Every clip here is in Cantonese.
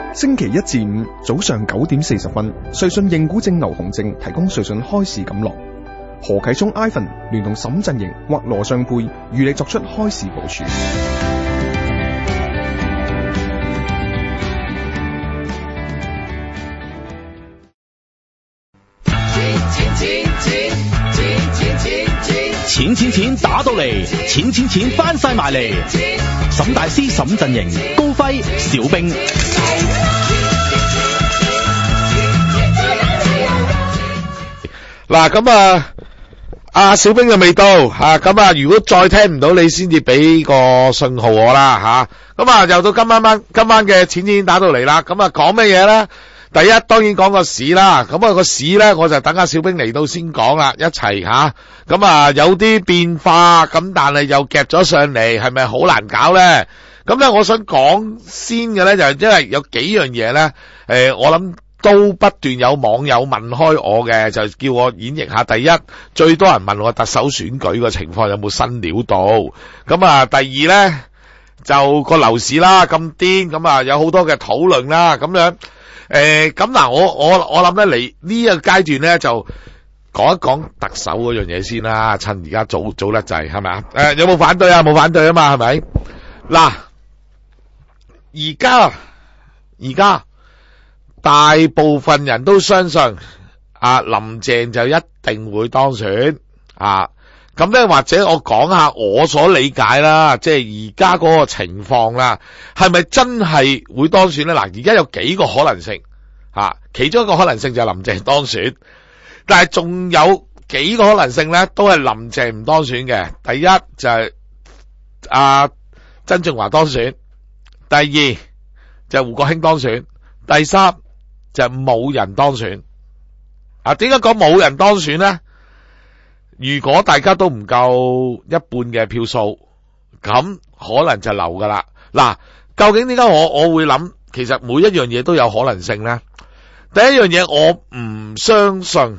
星期一至五早上9點40分，瑞信認股證劉鴻正提供瑞信開市錦囊。何啟聰 Ivan 聯同沈振盈或羅尚佩與你作出開市部署。 錢打到嚟，錢翻晒埋嚟。沈大師、沈振盈、高輝、小兵。 嗱，咁阿小兵就未到吓，咁如果再聽唔到你先至俾個信號我啦吓。咁又到今晚嘅錢打到嚟啦。咁講乜嘢咧？第一當然講個市啦，咁個市咧我就等阿小兵嚟到先講啦，一齊吓。咁有啲變化，咁但係又夾咗上嚟，係咪好難搞咧？咁咧我想講先嘅咧，就係因為有幾樣嘢咧，我諗都不斷有網友問開我嘅，就叫我演繹下。第一，最多人問我特首選舉個情況有冇新料到。咁第二咧就個樓市啦咁癲，咁有好多嘅討論啦咁樣。咁嗱，我諗咧，嚟呢個階段咧就講一講特首嗰樣嘢先啦，趁而家早得滯，係咪啊？有冇反對啊？冇反對啊嘛，係咪？嗱，而家大部分人都相信林鄭就一定會當選啊。咁咧，或者我講下我所理解啦，即係而家嗰個情況啦，係咪真係會當選咧？嗱，而家有幾個可能性其中一個可能性就係林鄭當選，但係仲有幾個可能性咧，都係林鄭唔當選嘅。第一就係曾俊華當選，第二就係胡國興當選，第三就係冇人當選。點解講冇人當選咧？如果大家都唔夠一半嘅票數，咁可能就流噶啦。嗱，究竟點解我會諗，其實每一樣嘢都有可能性咧？第一樣嘢，我唔相信，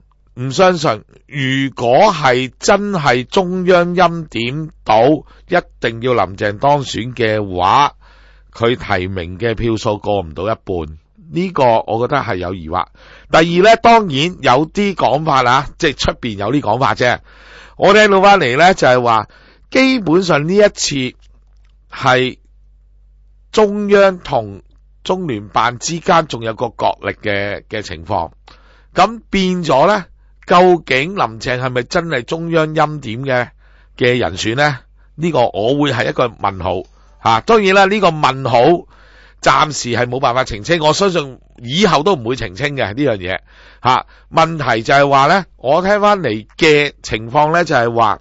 如果係真係中央欽點到一定要林鄭當選嘅話，佢提名嘅票數過唔到一半。呢個我覺得係有疑惑。第二咧，當然有啲講法啦，即係出邊有啲講法啫。我聽到翻嚟咧就係話，基本上呢一次係中央同中聯辦之間仲有個角力嘅情況。咁變咗咧，究竟林鄭係咪真係中央欽點嘅人選咧？呢個我會係一個問號吓。當然啦，呢個問號暫時係冇辦法澄清，我相信以後都唔會澄清嘅呢樣嘢吓。問題就係話咧，我聽翻嚟嘅情況咧就係話，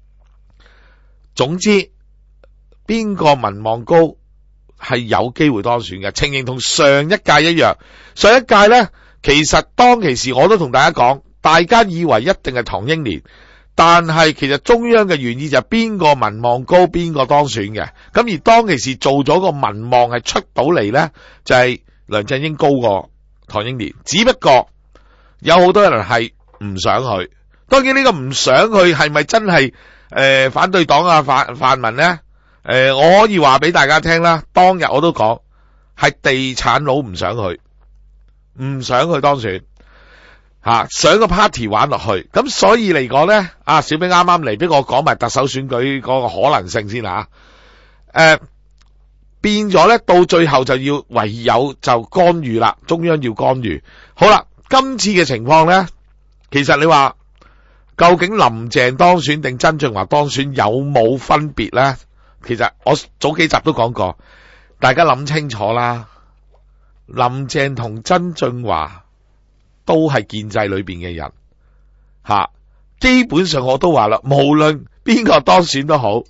總之邊個民望高係有機會當選嘅，情形同上一屆一樣。上一屆咧，其實當其時我都同大家講，大家以為一定係唐英年。但係其實中央嘅原意就係邊個民望高邊個當選嘅，咁而當其時做咗個民望係出到嚟呢，就係梁振英高過唐英年，只不過有好多人係唔想去。當然呢個唔想去係咪真係反對黨泛民呢？我可以話俾大家聽啦，當日我都講係地產佬唔想去當選。上個 party 玩落去，咁所以嚟講咧，小兵啱啱嚟，俾我講埋特首選舉嗰個可能性先啦。變咗咧，到最後就要唯有就干預啦，中央要干預。好啦，今次嘅情況咧，其實你話究竟林鄭當選定曾俊華當選有冇分別咧？其實我早幾集都講過，大家諗清楚啦。林鄭同曾俊華都係建制裏邊嘅人，基本上我都話啦，無論邊個當選都好，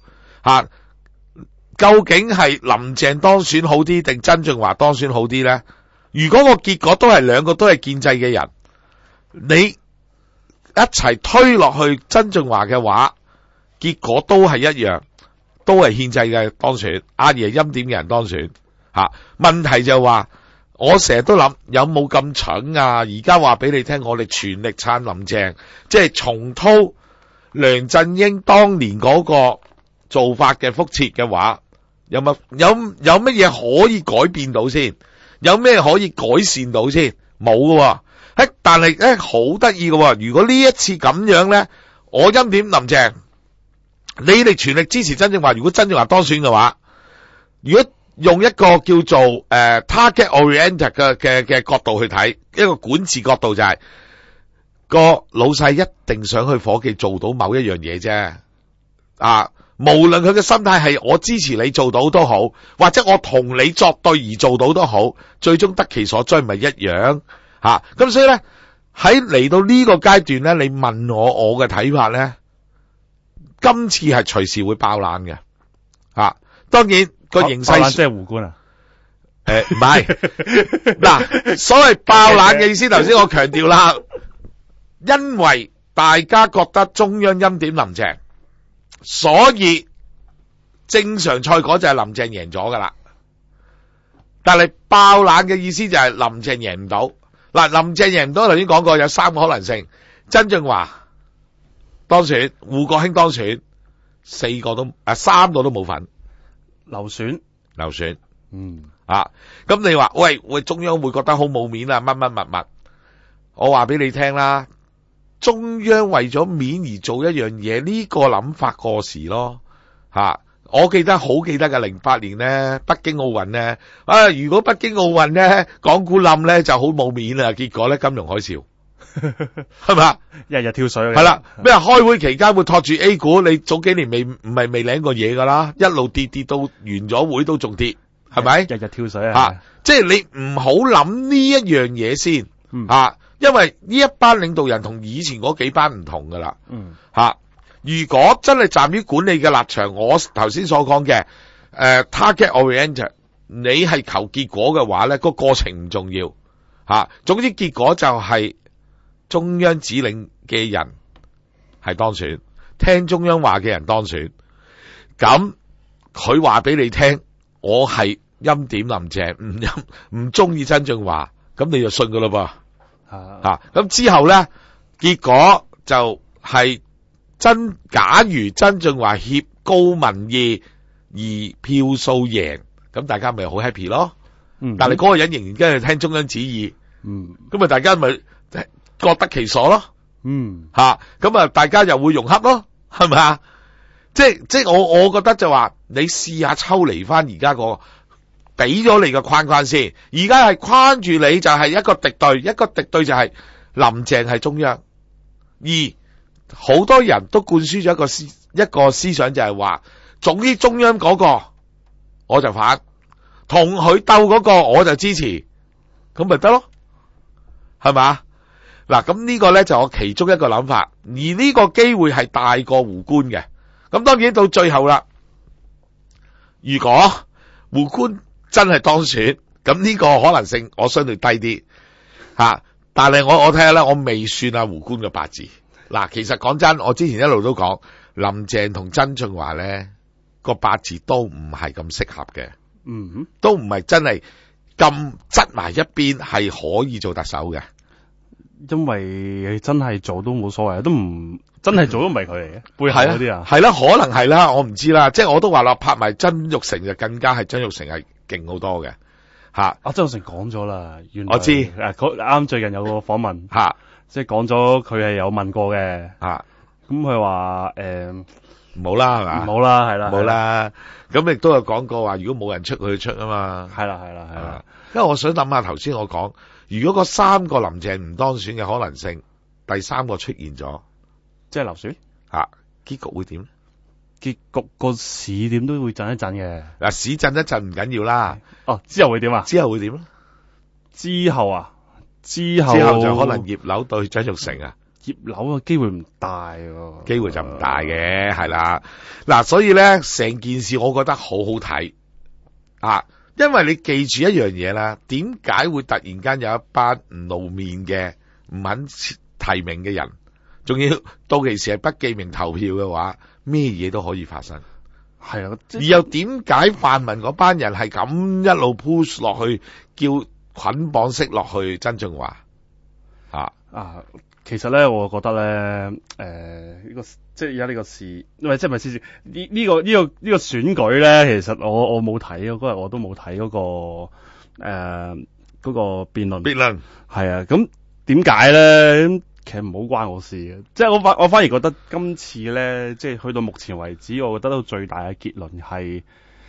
究竟係林鄭當選好啲定曾俊華當選好啲呢？如果個結果都係兩個都係建制嘅人，你一齊推落去曾俊華嘅話，結果都係一樣，都係憲制嘅當選，阿爺欽點嘅人當選。問題就係話，我成日都諗有冇咁蠢啊？而家話俾你聽，我哋全力撐林鄭，即係重蹈梁振英當年嗰個做法嘅覆轍嘅話，有乜嘢可以改變到先？ 有咩可以改善到先？冇㗎喎。但係咧好得意㗎喎。如果呢一次咁樣咧，我欽點林鄭，你哋全力支持曾俊華。如果曾俊華當選嘅話，如果用一個叫做target oriented 嘅角度去睇，一個管治角度就係、個老細一定想去伙計做到某一樣嘢啫。無論佢嘅心態係我支持你做到都好，或者我同你作對而做到都好，最終得其所追咪一樣吓。咁所以咧喺嚟到呢個階段咧，你問我嘅睇法咧，今次係隨時會爆冷嘅吓。當然個形勢即係胡官啊？ 唔係嗱，所謂爆冷嘅意思，頭先我強調啦，因為大家覺得中央欽點林鄭。所以正常賽果就係林鄭贏咗噶啦，但係爆冷嘅意思就係林鄭贏唔到。嗱，林鄭贏唔到，頭先講過有3個可能性：曾俊華當選，胡國興當選，3個都冇份流選。 咁你話喂，中央會覺得好冇面啊？乜，我話俾你聽啦。中央為咗面而做一樣嘢，呢個諗法過時咯我好記得嘅08年咧，北京奧運咧，如果北京奧運咧港股冧咧就好冇面啦，結果咧金融海嘯係咪？ 日日跳水係啦，咩開會期間會托住 A 股，你早幾年未領過嘢噶啦，一路跌到完咗會都仲跌，係咪？ 日日跳水即係你唔好諗呢一樣嘢先因為呢一班領導人同以前嗰幾班唔同噶啦，如果真係站於管理嘅立場，我頭先所講嘅target oriented， 你係求結果嘅話咧，個過程唔重要總之結果就係中央指令嘅人係當選，聽中央話嘅人當選，咁佢話俾你聽，我係欽點林鄭，唔中意曾俊華，咁你就信噶啦噃。咁之後咧，結果就係假如曾俊華挾高民意而票數贏，咁大家咪好 happy 咯。但係嗰個人仍然跟住聽中央旨意，咁咪大家咪各得其所咯。咁大家又會融洽咯，係咪啊？即係我覺得就話你試下抽離翻而家個俾咗你個框框先，而家係框住你就係一個敵對就係林鄭係中央，而好多人都灌輸咗一個思想就係話，總之中央嗰個我就反，同佢鬥嗰個我就支持，咁咪得咯，係嘛？嗱，咁呢個咧就我其中一個諗法，而呢個機會係大過胡官嘅。咁當然到最後啦，如果胡官真係當選，咁呢個可能性我相對低啲但係我睇下啦，我未算胡官嘅八字。嗱，其實講真，我之前一路都講林鄭同曾俊華咧個八字都唔係咁適合嘅，都唔係真係咁側埋一邊係可以做特首嘅， 因為真係做都冇所謂，都唔真係做都唔係佢嚟嘅，背後嗰啲係啦，可能係啦，我唔知啦，即係我都話啦，拍埋曾鈺成就更加係曾鈺成係勁好多嘅曾鈺成講咗啦，原來我知啱最近有個訪問即係講咗佢係有問過嘅咁佢話冇啦係嘛， 冇啦係啦， 冇啦，咁亦都有講過話，如果冇人出佢出啊嘛， 係啦， 因為我想諗下頭先我講，如果嗰3個林鄭唔當選嘅可能性，第3個出現咗， 即係流選結局會點？ 結局個市點都會震一震嘅。 嗱，市震一震唔緊要啦。 之後會點啊？ 之後會點咧？ 之後就可能葉劉對曾鈺成葉劉嘅機會唔大喎。 機會就唔大嘅，係啦。嗱，所以咧成件事我覺得好好睇因為你記住一樣嘢啦，點解會突然間有一班唔露面嘅唔肯提名嘅人，仲要到期時係不記名投票嘅話，咩嘢都可以發生。 係啊， 而又點解泛民嗰班人係咁一路 push 落去，叫捆綁式落去曾俊華其實咧，我覺得咧，呢個即係而家呢個事，唔係即係咪先？呢個選舉咧，其實我冇睇嗰日我都冇睇嗰個嗰個辯論。 辯論係啊，咁點解咧？其實唔好關我事嘅，即係我反而覺得今次咧，即係去到目前為止，我覺得到最大嘅結論係，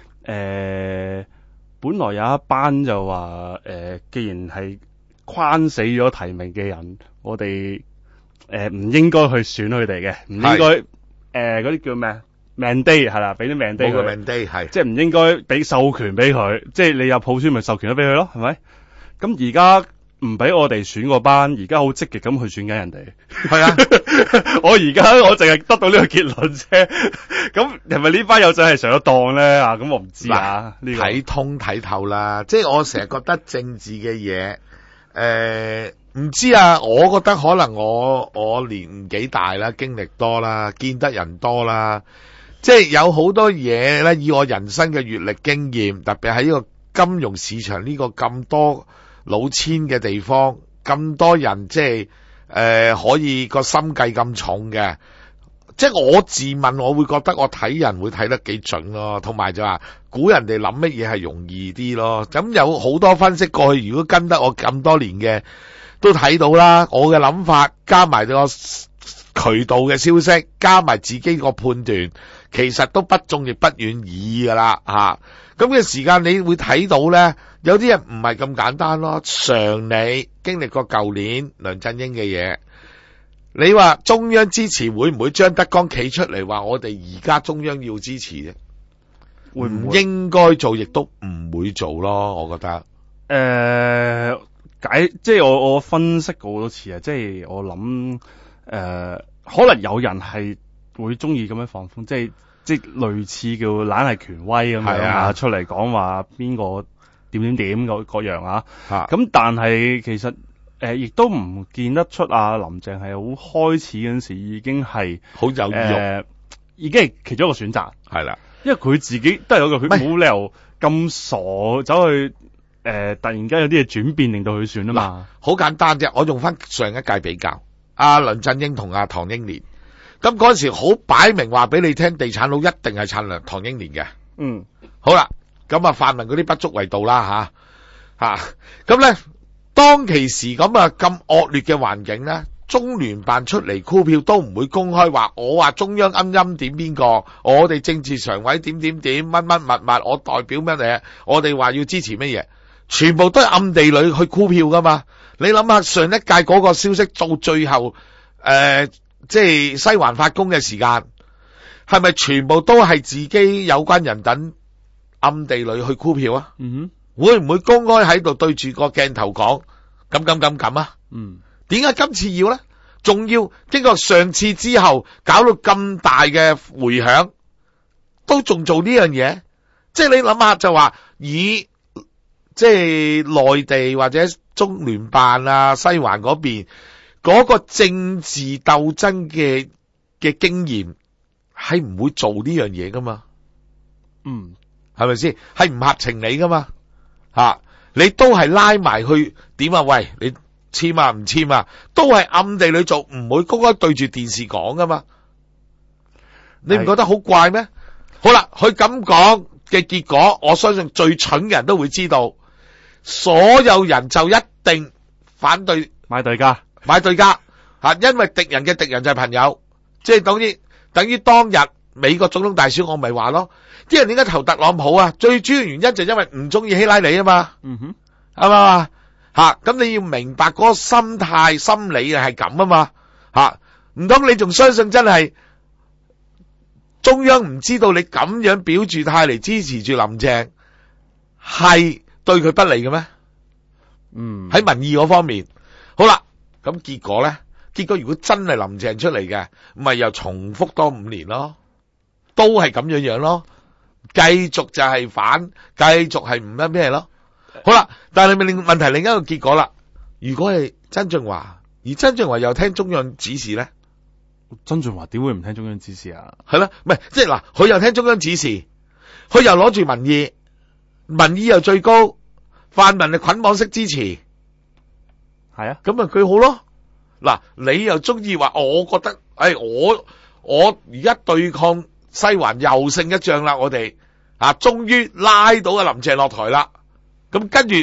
本來有一班就話，既然係框死咗提名嘅人，我哋唔應該去選佢哋嘅，唔應該嗰啲叫咩？mandate 係啦，俾啲 mandate 佢 ，mandate 係， 即係唔應該俾授權俾佢，即係你有普選咪授權咗俾佢咯，係咪？咁而家唔俾我哋選嗰班，而家好積極咁去選緊人哋。 係啊， 我淨係得到呢個結論啫。咁係咪呢班友仔係上咗當咧？咁我唔知啊。 睇通睇透啦，即係我成日覺得政治嘅嘢，唔知啊。我覺得可能我年紀大啦，經歷多啦，見得人多啦，即係有好多嘢咧。以我人生嘅閱歷經驗，特別喺呢個金融市場呢個咁多老千嘅地方，咁多人即係可以個心計咁重嘅，即係我自問我會覺得我睇人會睇得幾準咯，同埋就話估人哋諗乜嘢係容易啲咯。咁有好多分析過去，如果跟得我咁多年嘅都睇到啦，我嘅諗法加埋個渠道嘅消息，加埋自己個判斷，其實都不中亦不遠矣噶啦吓。咁嘅時間你會睇到咧，有啲人唔係咁簡單咯。常理經歷過舊年梁振英嘅嘢，你話中央支持會唔會張德江企出嚟話我哋而家中央要支持啫？會唔會應該做，亦都唔會做咯。我覺得即係我分析過好多次啊，即係我諗可能有人係會中意咁樣放風，即係類似叫懶係權威咁樣出嚟講話邊個點嗰樣啊。咁但係其實亦都唔見得出啊林鄭係好開始嗰陣時已經係好有意欲，已經係其中一個選擇係啦。因為佢自己都係有個，佢冇理由咁傻走去突然間有啲嘢轉變令到佢選啊嘛。好簡單啫，我用翻上一屆比較，梁振英同唐英年。咁嗰陣時好擺明話俾你聽，地產佬一定係撐唐英年嘅。好啦，咁泛民嗰啲不足為道啦吓。咁咧，當其時咁惡劣嘅環境咧，中聯辦出嚟箍票都唔會公開話，我話中央點邊個，我哋政治常委點乜乜，我代表乜嘢，我哋話要支持乜嘢，全部都係暗地裏去箍票噶嘛。你諗下上一屆嗰個消息到最後即係西環發功嘅時間，係咪全部都係自己有關人等暗地裏去箍票啊？會唔會公開喺度對住個鏡頭講咁啊？點解今次要咧？仲要經過上次之後搞到咁大嘅回響，都仲做呢樣嘢？即係你諗下就話以即係內地或者中聯辦西環嗰邊嗰個政治鬥爭嘅經驗，係唔會做呢樣嘢噶嘛？係咪先？係唔合情理噶嘛？你都係拉埋去點啊？喂，你簽啊唔簽啊？都係暗地裏做，唔會公開對住電視講噶嘛？你唔覺得好怪咩？好啦，佢咁講嘅結果，我相信最蠢嘅人都會知道，所有人就一定反對買對家。因為敵人嘅敵人就係朋友，即係等於當日美國總統大選，我咪話咯，啲人點解投特朗普啊？最主要原因就係因為唔中意希拉里啊嘛，係嘛咁你要明白嗰個心態心理係咁啊嘛，唔通你仲相信真係中央唔知道你咁樣表住態嚟支持住林鄭係對佢不利嘅咩？喺民意嗰方面，好啦。咁結果咧？結果如果真係林鄭出嚟嘅，咪又重複多5年咯，都係咁樣咯，繼續就係反，繼續係唔咩咯。好啦，但係問題另一個結果啦。如果係曾俊華，而曾俊華又聽中央指示咧，曾俊華點會唔聽中央指示啊？係啦，唔係即係嗱，佢又聽中央指示，佢又攞住民意又最高，泛民係捆綁式支持。係啊，咁咪佢好咯。嗱，你又中意話，我覺得，我而家對抗西環又勝一仗啦，我哋終於拉到阿林鄭落台啦。咁跟住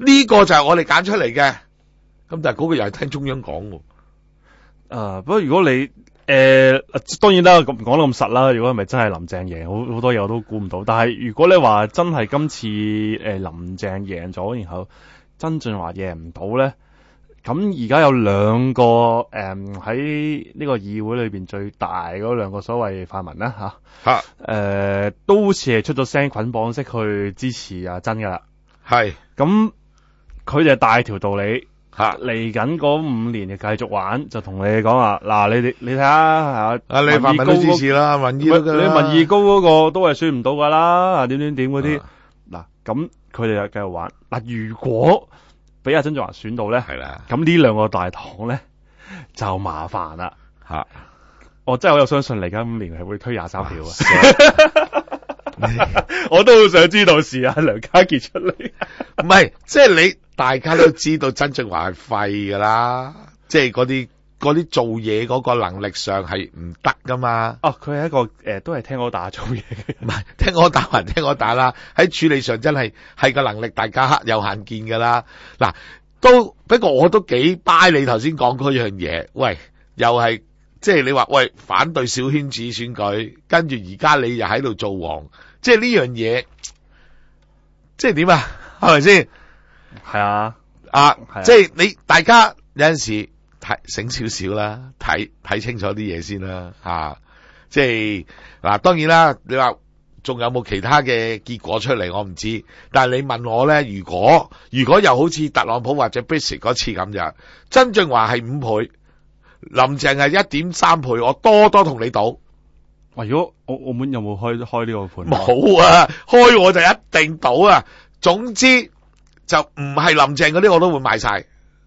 呢個就係我哋揀出嚟嘅。咁但係嗰個又係聽中央講喎。 不過如果你當然啦，講得咁實啦。如果係咪真係林鄭贏，好多嘢我都估唔到。但係如果你話真係今次林鄭贏咗，然後曾俊華贏唔到咧，咁而家有兩個喺呢個議會裏邊最大嗰兩個所謂泛民啦都好似係出咗聲捆綁式去支持阿曾噶啦。 係咁佢就大條道理。 嚟緊嗰5年就繼續玩，就同你講話嗱，你睇下你泛民都支持啦，民意都你民意高嗰個都係選唔到噶啦，點嗰啲嗱，咁佢哋就繼續玩嗱。如果俾阿曾俊華選到咧，係啦，咁呢兩個大黨咧就麻煩啦吓。我真係好有相信嚟緊5年係會推23條啊！我都好想知道是阿梁家傑出嚟， 唔係即係你。大家都知道曾俊華係廢噶啦，即係嗰啲做嘢嗰個能力上係唔得噶嘛。 佢係一個都係聽我打做嘢嘅， 唔係聽我打還聽我打啦。喺處理上真係個能力，大家有限見噶啦。嗱，不過我都幾 buy 你頭先講嗰樣嘢。喂，又係即係你話喂反對小圈子選舉，跟住而家你又喺度做王，即係呢樣嘢，即係點啊？係咪先？ 係啊， 即係你大家有陣時醒少少啦，睇清楚啲嘢先啦，即係嗱，當然啦，你話仲有冇其他嘅結果出嚟，我唔知。但係你問我咧，如果又好似特朗普或者 Brexit 嗰次咁樣，曾俊華係5倍，林鄭係1.3倍，我多同你賭。 如果澳門有冇開呢個盤？ 冇啊，開我就一定賭啊。總之。就唔係林鄭嗰啲我都會買晒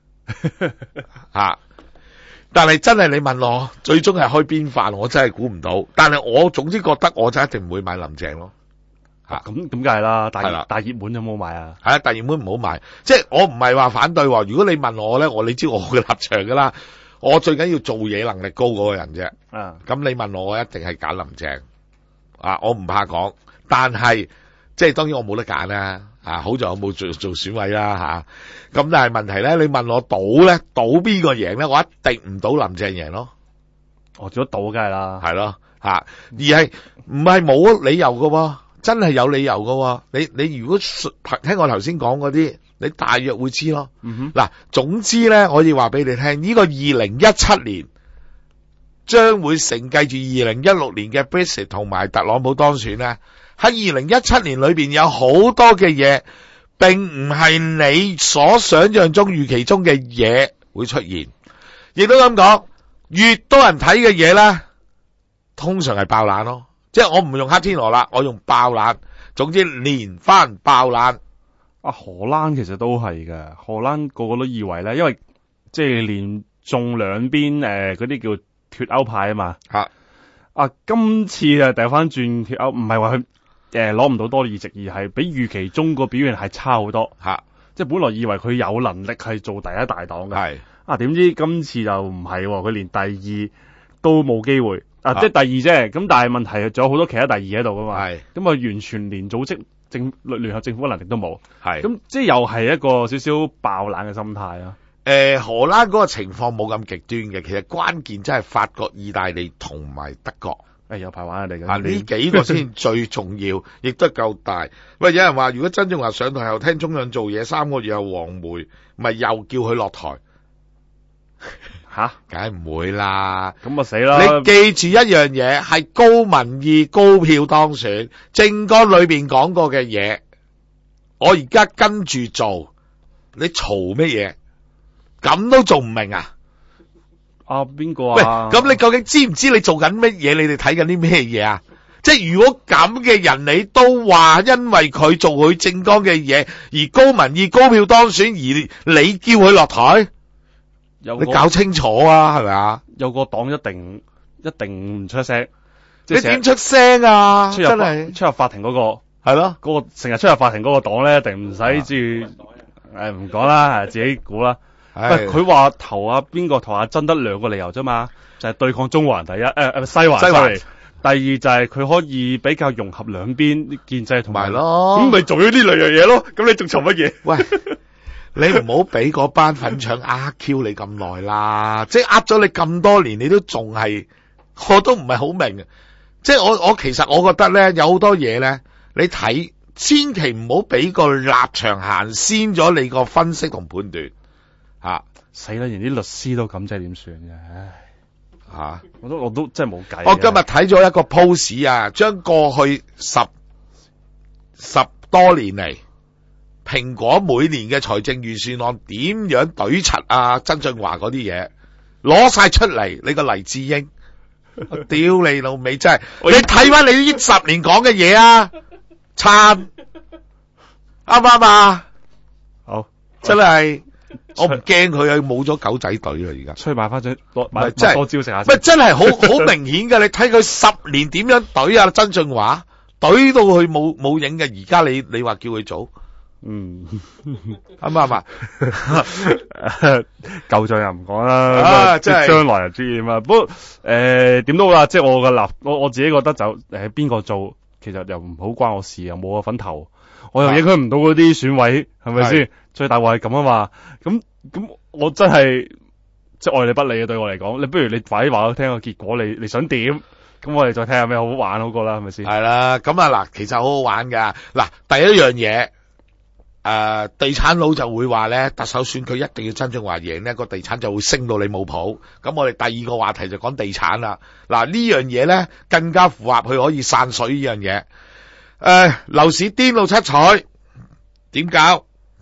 但係真係你問我最終係開邊飯，我真係估唔到。但係我總之覺得我就一定唔會買林鄭咯。 咁梗係啦，大熱門有冇買啊？ 係啊，大熱門唔好買。即係我唔係話反對。如果你問我咧，你知我嘅立場噶啦。我最緊要做嘢能力高嗰個人啫。咁你問我一定係揀林鄭。我唔怕講，但係即係當然我冇得揀啦。好在我冇做選委啦咁但係問題咧，你問我賭咧，賭邊個贏咧？我一定唔賭林鄭贏咯。 如果賭梗係啦， 係咯而係唔係冇理由喎？真係有理由喎。你如果聽我頭先講嗰啲，你大約會知咯。嗱，總之咧，我要話俾你聽，呢個2017年將會承繼住2016年嘅 Brexit 同埋特朗普當選咧。喺2017年裏邊有好多嘅嘢，並唔係你所想象中預期中嘅嘢會出現，亦都咁講，越多人睇嘅嘢咧，通常係爆冷咯。即係我唔用黑天鵝啦，我用爆冷。總之連番爆冷。 荷蘭其實都係嘅，荷蘭個個都以為咧，因為即係連中兩邊嗰啲叫脫歐派啊嘛。今次掉翻轉脫歐，唔係話佢。攞唔到多議席，而係比預期中個表現係差好多。即係本來以為佢有能力係做第一大黨嘅。點知今次就唔係，佢連第2都冇機會。即係第2啫。咁但係問題仲有好多其他第2喺度噶嘛。咁完全連組織聯合政府嘅能力都冇。咁即係又係一個少少爆冷嘅心態啊。 荷蘭嗰個情況冇咁極端嘅，其實關鍵真係法國、意大利同埋德國。 有排玩嚟嘅。 呢幾個先最重要，亦都夠大。喂，有人話如果曾俊華上台後聽中央做嘢3個月又黃梅，咪又叫佢落台？梗係唔會啦。咁死啦！你記住一樣嘢，係高民意、高票當選，政綱裏邊講過嘅嘢，我而家跟住做，你嘈乜嘢？咁都仲唔明啊？ 邊個啊？ 喂，咁你究竟知唔知你做緊乜嘢？你哋睇緊啲咩嘢啊？即係如果咁嘅人，你都話因為佢做佢政綱嘅嘢而高民意、高票當選，而你叫佢落台，你搞清楚啊，係咪啊？ 有個黨一定唔出聲， 你點出聲啊？ 真係出入法庭嗰個係咯，嗰個成日出入法庭嗰個黨咧，一定唔使住唔講啦，自己估啦。喂，佢話投邊個投曾得2個理由啫嘛，就係對抗中環第一，西環。第二就係佢可以比較融合兩邊建制同埋咯，咁咪做咗呢兩樣嘢咯。咁你仲嘈乜嘢？ 喂， 你唔好俾嗰班粉腸呃 Q 你咁耐啦，即係呃咗你咁多年，你都仲係，我都唔係好明。即係我其實我覺得咧，有好多嘢咧，你睇千祈唔好俾個立場行先咗你個分析同判斷吓。 死啦！連啲律師都咁，即係點算嘅？唉， 吓， 我都真係冇計。 我今日睇咗一個 post 啊，將過去十多年嚟，蘋果每年嘅財政預算案點樣懟柒啊曾俊華嗰啲嘢，攞晒出嚟。你個黎智英，我屌你老味真係，你睇翻你呢10年講嘅嘢啊，撐啱唔啱啊？ 好， 真係。我唔驚佢啊，冇咗狗仔隊啦，而家出去買翻張買真係多招食下。 喂，真係好明顯㗎，你睇佢10年點樣懟啊曾俊華，懟到佢冇影嘅。而家你話叫佢做，啱唔啱啊？ 舊賬又唔講啦，即係將來又知點啊。不過點都好啦，即係我自己覺得就邊個做，其實又唔好關我事，又冇我份頭，我又影響唔到嗰啲選委，係咪先？最大鑊係咁啊嘛，咁我真係即係愛理不理嘅，對我嚟講，你不如你快啲話我聽個結果，你想點？咁我哋再睇下咩好玩好過啦，係咪先？係啦， 咁啊嗱，其實好好玩噶。嗱，第一樣嘢，地產佬就會話咧，特首選舉一定要曾俊華贏呢個地產就會升到你冇譜。咁我哋第二個話題就講地產啦。嗱，呢樣嘢咧更加符合佢可以散水呢樣嘢。樓市顛到七彩，點搞？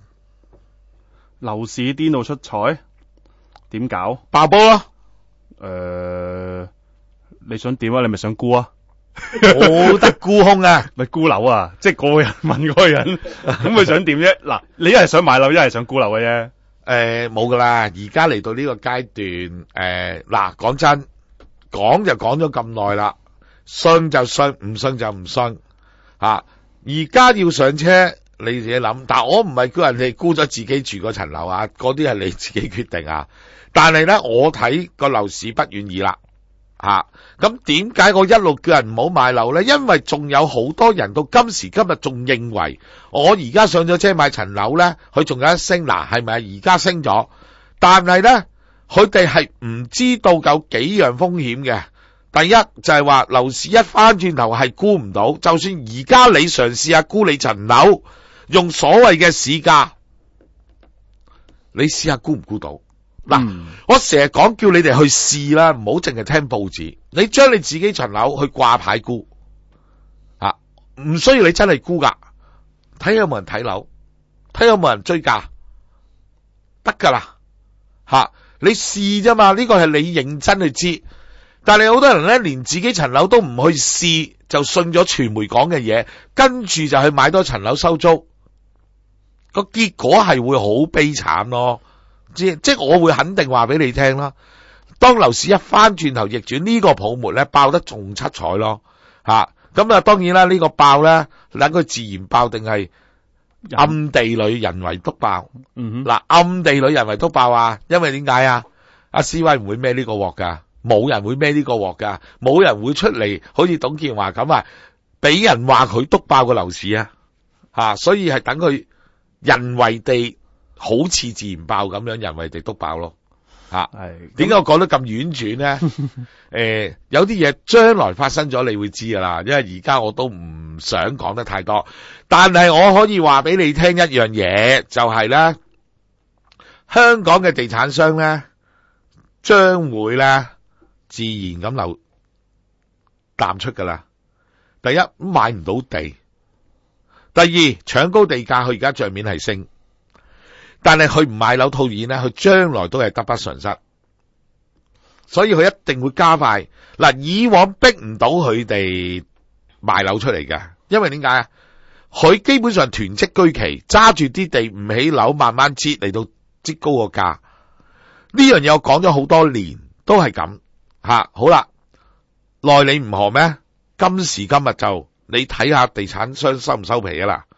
樓市顛到出彩，點搞？ 爆煲咯！ 你想點啊？你咪想沽啊？ 冇得沽空啊！ 咪沽樓啊！即係個人問嗰個人，咁佢想點啫？嗱，你一係想買樓，一係想沽樓嘅啫。 冇噶啦，而家嚟到呢個階段，嗱，講真，講就講咗咁耐啦，信就信，唔信就唔信。而家要上車。你自己諗，但我唔係叫人哋沽咗自己住嗰層樓啊，嗰啲係你自己決定啊。但係咧，我睇個樓市不願意啦，咁點解我一路叫人唔好買樓咧？因為仲有好多人到今時今日仲認為我而家上咗車買層樓咧，佢仲有一升。嗱，係咪而家升咗？但係咧，佢哋係唔知道有幾樣風險嘅。第一就係話樓市一翻轉頭係沽唔到，就算而家你嘗試下沽你層樓。用所謂嘅市價，你試下估唔估到？嗱，我成日講叫你哋去試啦，唔好淨係聽報紙。你將你自己層樓去掛牌估，唔需要你真係估噶，睇下有冇人睇樓，睇下有冇人追價，得噶啦，你試啫嘛，呢個係你認真去知。但係好多人咧，連自己層樓都唔去試，就信咗傳媒講嘅嘢，跟住就去買多層樓收租。個結果係會好悲慘咯，即係我會肯定話俾你聽啦。當樓市一翻轉頭逆轉，呢個泡沫咧爆得仲七彩咯，咁啊當然啦，呢個爆咧等佢自然爆定係暗地裏人為督爆。嗱，暗地裏人為督爆啊，因為點解啊？阿 CY 唔會孭呢個鑊噶，冇人會孭呢個鑊噶，冇人會出嚟好似董建華咁啊，俾人話佢督爆個樓市啊，所以係等佢。人為地好似自然爆咁樣，人為地督爆咯，點解我講得咁婉轉咧？有啲嘢將來發生咗，你會知噶啦，因為而家我都唔想講得太多，但係我可以話俾你聽一樣嘢，就係咧，香港嘅地產商咧，將會咧自然咁淡出噶啦。第一，買唔到地。第二，搶高地價，佢而家賬面係升，但係佢唔買樓套現咧，佢將來都係得不償失，所以佢一定會加快。嗱，以往逼唔到佢哋賣樓出嚟嘅，因為點解啊？佢基本上囤積居奇，揸住啲地唔起樓，慢慢擠嚟到擠高個價。呢樣嘢我講咗好多年，都係咁好啦，耐你唔何咩？今時今日就。你睇下地產商收唔收皮啊啦？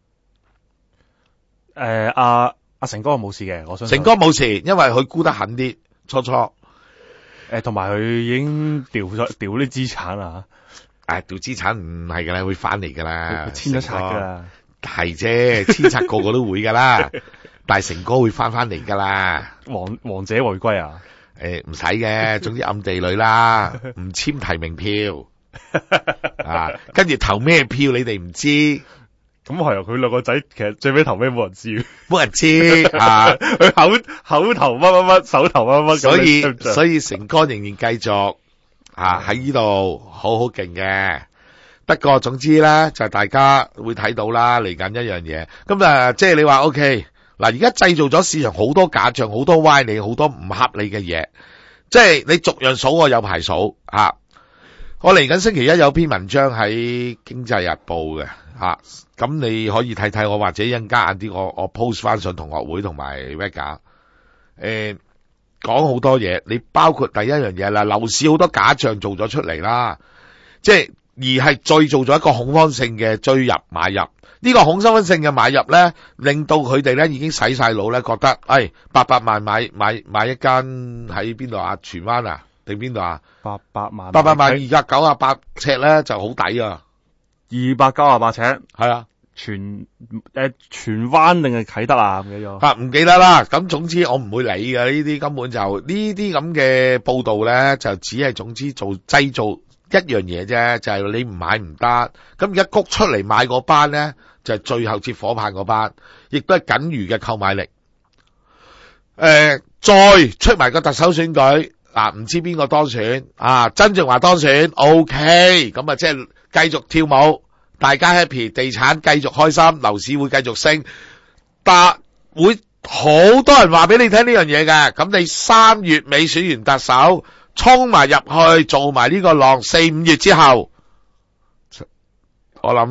阿成哥冇事嘅，我相信。 成哥冇事，因為佢沽得狠啲，初。 同埋佢已經掉啲資產啦。 掉資產唔係噶啦，會翻嚟噶啦。 遷咗拆噶啦。 係啫，遷拆個個都會噶啦。 但係成哥會翻嚟㗎啦。 王者回歸啊！ 唔使嘅，總之暗地裏啦，唔簽提名票啊，跟住投咩票你哋唔知， 咁係啊，佢兩個仔其實最尾投咩冇人知， 冇人知啊。 佢口投乜乜乜，手投乜乜， 所以成哥仍然繼續喺呢度好好勁嘅。不過總之咧，就大家會睇到啦，嚟緊一樣嘢。咁即係你話 OK。嗱，而家製造咗市場好多假象，好多歪理，好多唔合理嘅嘢，即係你逐樣數，我有排數吓。我嚟緊星期一有篇文章喺《經濟日報》嘅吓，咁你可以睇睇我，或者一陣間晏啲我 post 翻上同學會同埋 Vega，講好多嘢。你包括第一樣嘢啦，樓市好多假象做咗出嚟啦，即係而係再做咗一個恐慌性嘅追入買入。呢個恐慌性嘅買入咧，令到佢哋咧已經洗晒腦咧，覺得800萬買一間喺邊度啊？荃灣啊定邊度啊？800萬298尺咧就好抵啊！298尺係啊，荃灣定係啟德啊？唔記得唔記得啦。咁總之我唔會理嘅，呢啲根本就呢啲咁嘅報道咧，就只係總之製造一樣嘢啫，就係你唔買唔得。咁而家谷出嚟買嗰班咧，就係最後接火棒嗰班，亦都係僅餘嘅購買力。再出埋個特首選舉，唔知邊個當選曾俊華當選 ，OK， 咁即係繼續跳舞，大家 happy， 地產繼續開心，樓市會繼續升，但會好多人話俾你聽呢樣嘢嘅。咁你3月尾選完特首，衝埋入去做埋呢個浪，4、5月之後，我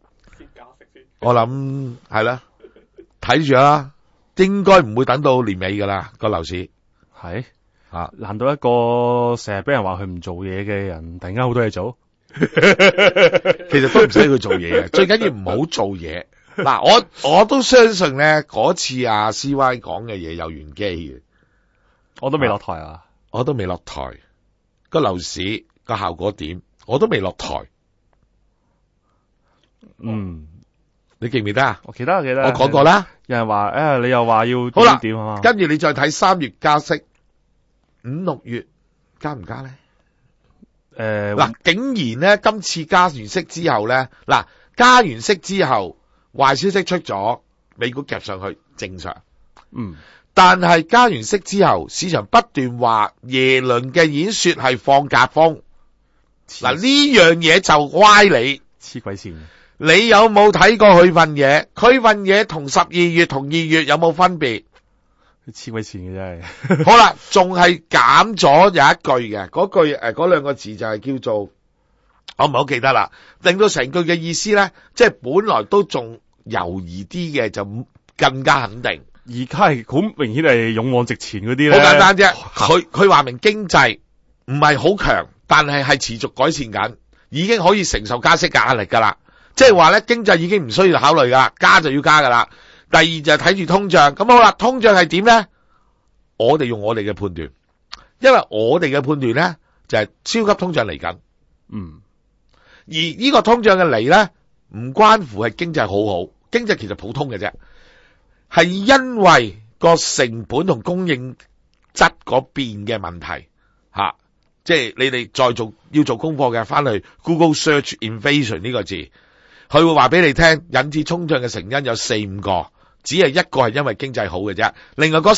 諗係啦，睇住啦，應該唔會等到年尾噶啦個樓市。係難道一個成日俾人話佢唔做嘢嘅人，突然間好多嘢做？其實都唔使佢做嘢嘅，最緊要唔好做嘢。嗱，我都相信咧，嗰次CY 講嘅嘢有玄機嘅。我都未落台啊！我都未落台，個樓市個效果點？我都未落台。你記唔記得啊？我記得。我講過啦。有人話你又話要點啊嘛？跟住你再睇3月加息，5、6月加唔加咧？竟然咧今次加完息之後咧，加完息之後壞消息出咗，美股夾上去正常。但係加完息之後，市場不斷話耶倫嘅演說係放鴿風。呢樣嘢就歪理，黐鬼線。你有冇睇過佢份嘢？佢份嘢同12月同2月有冇分別？黐鬼線嘅真係。好啦，仲係減咗有一句嘅，嗰兩個字就係叫做，我唔係好記得啦。令到成句嘅意思咧，即係本來都仲猶豫啲嘅，就更加肯定。而家係好明顯係勇往直前嗰啲咧。好簡單啫，佢話明經濟唔係好強，但係持續改善緊，已經可以承受加息嘅壓力噶啦。即係話咧，經濟已經唔需要考慮噶啦，加就要加噶啦。第二就係睇住通脹，咁好啦，通脹係點咧？我哋用我哋嘅判斷，因為我哋嘅判斷咧就係超級通脹嚟緊。而呢個通脹嘅嚟咧，唔關乎係經濟好好，經濟其實普通嘅啫，係因為個成本同供應質嗰邊嘅問題吓。即係你哋要做功課嘅，翻去 Google Search Inflation 呢個字。佢會話俾你聽，引致通脹嘅成因有4、5個，只係一個係因為經濟好嘅啫，另外嗰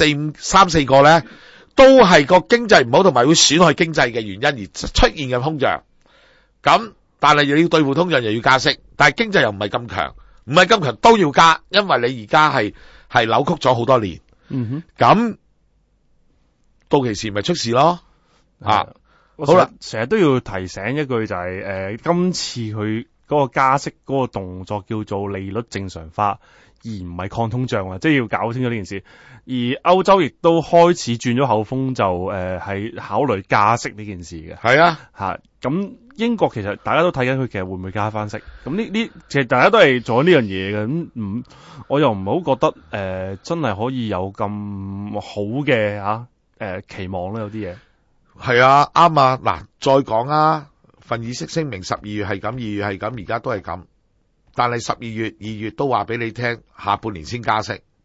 3、4個咧，都係個經濟唔好同埋會損害經濟嘅原因而出現嘅通脹。咁但係又要對付通脹又要加息，但係經濟又唔係咁強，唔係咁強都要加，因為你而家係扭曲咗好多年。咁到期時咪出事咯。好啦，成日都要提醒一句就係今次佢嗰個加息嗰個動作叫做利率正常化，而唔係抗通脹啊！即係要搞清楚呢件事。而歐洲亦都開始轉咗口風，就係考慮加息呢件事嘅。係啊，咁英國其實大家都睇緊佢其實會唔會加翻息。咁呢其實大家都係做緊呢樣嘢嘅。咁我又唔係好覺得真係可以有咁好嘅期望啦，有啲嘢。係啊，啱啊！嗱，再講啊，份議息聲明12月係咁，2月係咁，而家都係咁。但係12月、2月都話俾你聽，下半年先加息。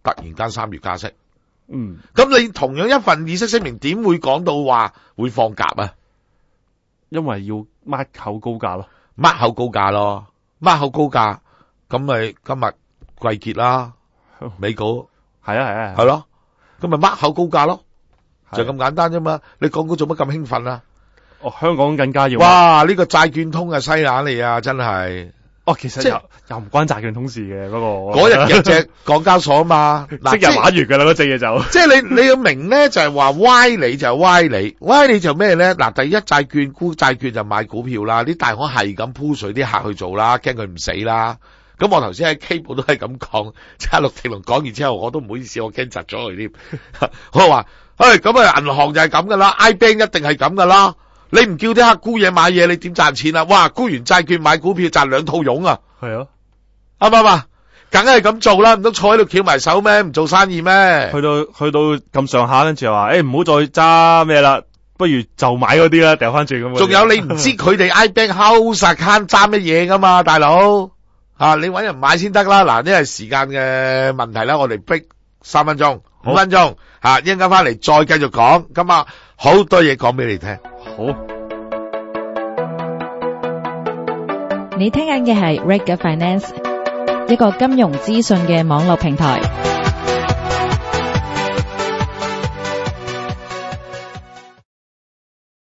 突然間3月加息。 咁你同樣一份議息聲明點會講到話會放鴿啊？ 因為要抹口高價咯， 抹口高價咯，抹口高價，咁咪今日季結啦，美股係咯，咁咪抹口高價咯，就咁簡單啫嘛。你港股做乜咁興奮啊？ 香港更加要。 哇！呢個債券通啊，西眼嚟啊，真係。 其實又唔關債券通事嘅嗰日嘅隻港交所啊嘛， 即日玩完㗎啦，嗰隻嘢就。 即係你要明咧，就係話歪理就係歪理，歪理就咩咧？嗱，第一債券沽債券就買股票啦，啲大行係咁鋪水啲客去做啦，驚佢唔死啦。咁我頭先喺 K 部都係咁講，即係陸庭龍講完之後，我都唔好意思，我驚窒咗佢添。我話，咁啊，銀行就係咁噶啦 ，I Bank 一定係咁噶啦。你唔叫啲客沽嘢買嘢，你點賺錢啊？哇！沽完債券買股票賺2套傭啊！ 係啊， 啱唔啱啊？梗係咁做啦，唔通坐喺度翹埋手咩？唔做生意咩？ 去到咁上下，跟住又話，唔好再揸咩啦，不如就買嗰啲啦，掉翻轉咁。 仲有你唔知佢哋 iBank house account 揸乜嘢噶嘛，大佬你搵人買先得啦。嗱，呢係時間嘅問題啦，我哋逼3分鐘、5分鐘一陣間翻嚟再繼續講。咁啊，好多嘢講俾你聽。 好， 你聽緊嘅係 Reg Finance，一個金融資訊嘅網絡平台。